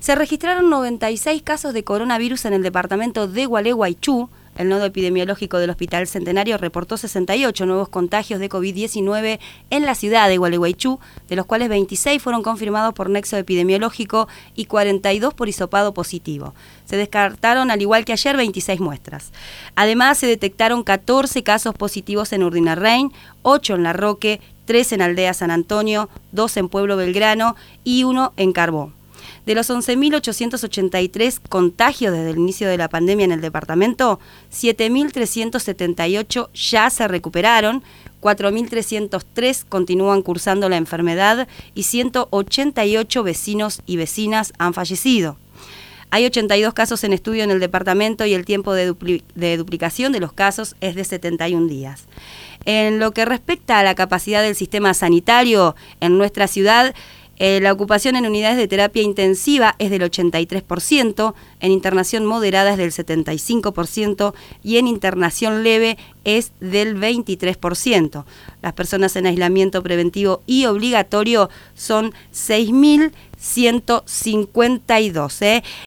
Se registraron 96 casos de coronavirus en el departamento de Gualeguaychú. El nodo epidemiológico del Hospital Centenario reportó 68 nuevos contagios de COVID-19 en la ciudad de Gualeguaychú, de los cuales 26 fueron confirmados por nexo epidemiológico y 42 por hisopado positivo. Se descartaron, al igual que ayer, 26 muestras. Además, se detectaron 14 casos positivos en Urdinarrain, 8 en La Roque, 3 en Aldea San Antonio, 2 en Pueblo Belgrano y 1 en Carbó. De los 11.883 contagios desde el inicio de la pandemia en el departamento, 7.378 ya se recuperaron, 4.303 continúan cursando la enfermedad y 188 vecinos y vecinas han fallecido. Hay 82 casos en estudio en el departamento y el tiempo de duplicación de los casos es de 71 días. En lo que respecta a la capacidad del sistema sanitario en nuestra ciudad, la ocupación en unidades de terapia intensiva es del 83%, en internación moderada es del 75% y en internación leve es del 23%. Las personas en aislamiento preventivo y obligatorio son 6.152.